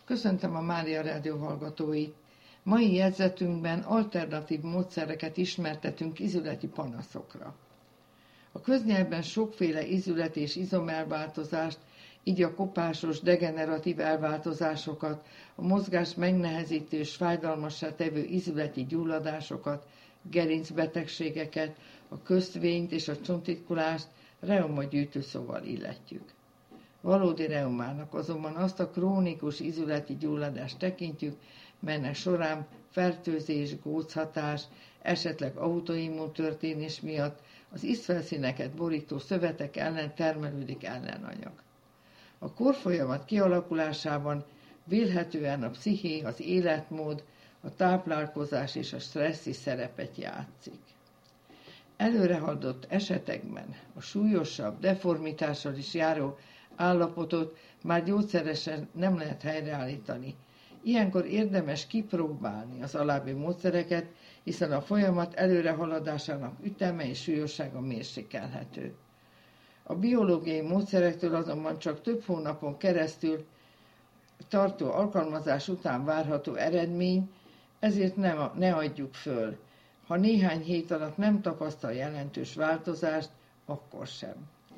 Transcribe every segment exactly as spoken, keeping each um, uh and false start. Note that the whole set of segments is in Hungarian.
Köszöntöm a Mária Rádió hallgatóit! Mai jegyzetünkben alternatív módszereket ismertetünk ízületi panaszokra. A köznyelvben sokféle ízület és izomelváltozást, így a kopásos, degeneratív elváltozásokat, a mozgás megnehezítő és fájdalmassá tevő ízületi gyulladásokat, gerincbetegségeket, a közvényt és a csontritkulást reuma gyűjtőszóval illetjük. Valódi reumának azonban azt a krónikus ízületi gyulladást tekintjük, melynek során fertőzés, góchatás, esetleg autoimmun történés miatt az ízfelszíneket borító szövetek ellen termelődik ellenanyag. A korfolyamat kialakulásában vélhetően a psziché, az életmód, a táplálkozás és a stressz is szerepet játszik. Előrehaladott esetekben a súlyosabb deformitással is járó állapotot már gyógyszeresen nem lehet helyreállítani. Ilyenkor érdemes kipróbálni az alábbi módszereket, hiszen a folyamat előrehaladásának üteme és súlyossága mérsékelhető. A biológiai módszerektől azonban csak több hónapon keresztül tartó alkalmazás után várható eredmény, ezért ne, ne adjuk föl. Ha néhány hét alatt nem tapasztal jelentős változást, akkor sem.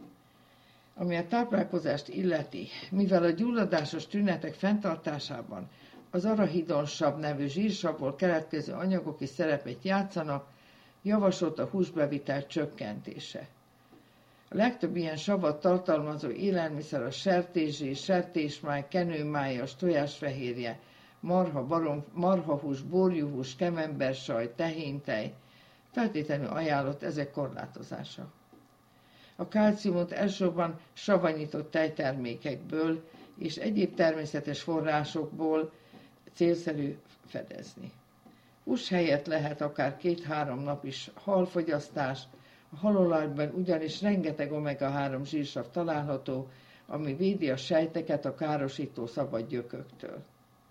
Ami a táplálkozást illeti, mivel a gyulladásos tünetek fenntartásában az arahidonsav nevű zsírsavból keletkező anyagok is szerepet játszanak, javasolt a húsbevitel csökkentése. A legtöbb ilyen savat tartalmazó élelmiszer a sertészsé, sertésmáj, kenőmájas, tojásfehérje, marha, barom, marhahús, borjúhús, kemembersaj, tehéntej, feltétlenül ajánlott ezek korlátozása. A kálciumot elsősorban savanyított tejtermékekből és egyéb természetes forrásokból célszerű fedezni. Hús helyett lehet akár két-három nap is halfogyasztás, a halolajban ugyanis rengeteg omega három zsírsav található, ami védi a sejteket a károsító szabad gyököktől.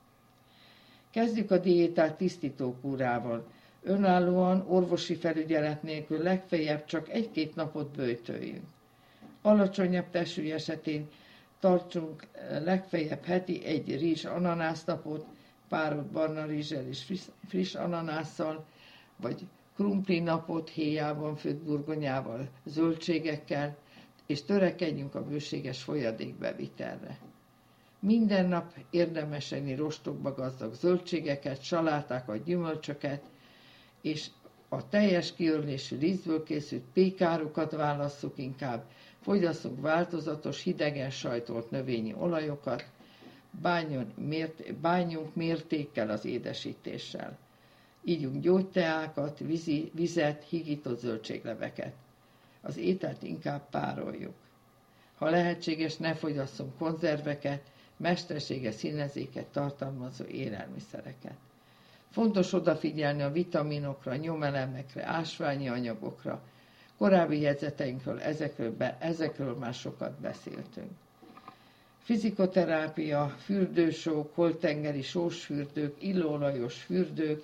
Kezdjük a diétát tisztítókúrával. Önállóan, orvosi felügyelet nélkül legfeljebb csak egy-két napot böjtöljünk. Alacsonyabb testsúly esetén tartsunk legfeljebb heti egy rizs-ananász napot, párolt barna rizssel és friss, friss ananásszal, vagy krumpli napot héjában főtt burgonyával, zöldségekkel, és törekedjünk a bőséges folyadékbevitelre. Minden nap érdemes enni rostokba gazdag zöldségeket, salátákat, gyümölcsöket, és a teljes kiörlésű rizsből készült pékárukat válasszuk inkább, fogyasszunk változatos, hidegen sajtolt növényi olajokat, bánjon, mért, bánjunk mértékkel az édesítéssel. Ígyunk gyógyteákat, vízi, vizet, higított zöldségleveket. Az ételt inkább pároljuk. Ha lehetséges, ne fogyasszunk konzerveket, mesterséges színezéket tartalmazó élelmiszereket. Fontos odafigyelni a vitaminokra, nyomelemekre, ásványi anyagokra. Korábbi jegyzeteinkről ezekről, be, ezekről már sokat beszéltünk. Fizikoterápia, fürdősók, holttengeri sósfürdők, illóolajos fürdők,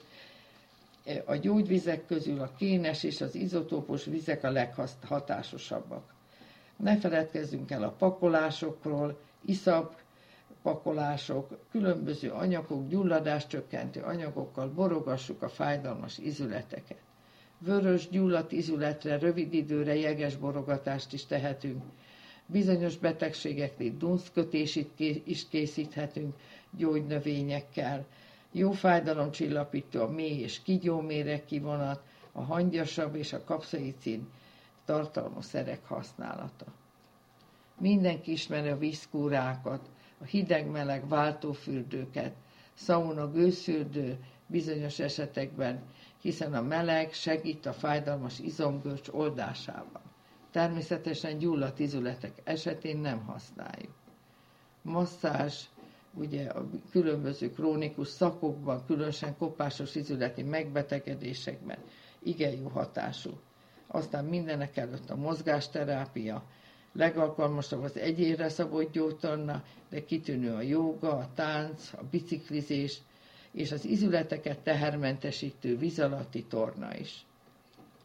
a gyógyvizek közül a kénes és az izotópos vizek a leghatásosabbak. Ne feledkezzünk el a pakolásokról, iszap, pakolások, különböző anyagok, gyulladást csökkentő anyagokkal borogassuk a fájdalmas ízületeket. Vörös, gyulladt ízületre rövid időre jeges borogatást is tehetünk. Bizonyos betegségeknél dunszkötést is készíthetünk gyógynövényekkel. Jó fájdalomcsillapító a mély és kígyóméreg kivonat, a hangyasav és a kapszaicin tartalmú szerek használata. Mindenki ismeri a vízkúrákat, a hideg-meleg váltófürdőket, szauna, gőzfürdő bizonyos esetekben, hiszen a meleg segít a fájdalmas izomgörcs oldásában. Természetesen gyulladt ízületek esetén nem használjuk. Masszázs, ugye a különböző krónikus szakokban, különösen kopásos ízületi megbetegedésekben igen jó hatású. Aztán mindenek előtt a mozgásterápia, legalkalmasabb az egyénre szabott gyógytorna, de kitűnő a jóga, a tánc, a biciklizés, és az ízületeket tehermentesítő víz alatti torna is.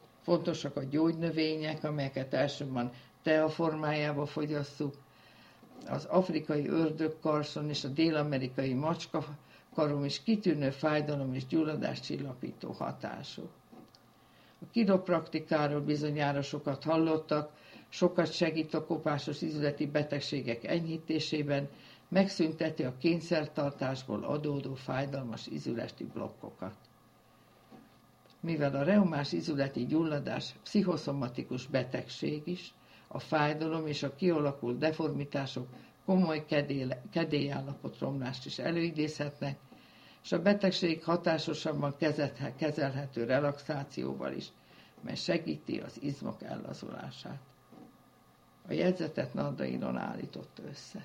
Fontosak a gyógynövények, amelyeket elsősorban tea formájába fogyasszuk, az afrikai ördögkarszon és a dél-amerikai macskakarom is kitűnő fájdalom és gyulladás csillapító hatású. A kiropraktikáról bizonyára sokat hallottak, sokat segít a kopásos izületi betegségek enyhítésében, megszünteti a kényszertartásból adódó fájdalmas izületi blokkokat. Mivel a reumás izületi gyulladás pszichoszomatikus betegség is, a fájdalom és a kialakult deformitások komoly kedélyállapotromlást is előidézhetnek, és a betegség hatásosabban kezelhető relaxációval is, mely segíti az izmok ellazulását. A jegyzetet Narda Ilona állította össze.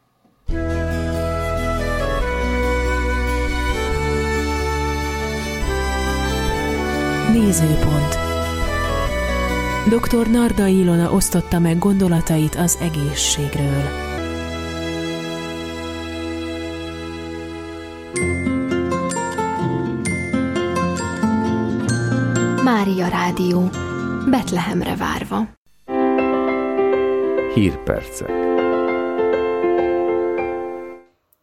Nézőpont. doktor Narda Ilona osztotta meg gondolatait az egészségről. Mária Rádió. Betlehemre várva. Hírpercek.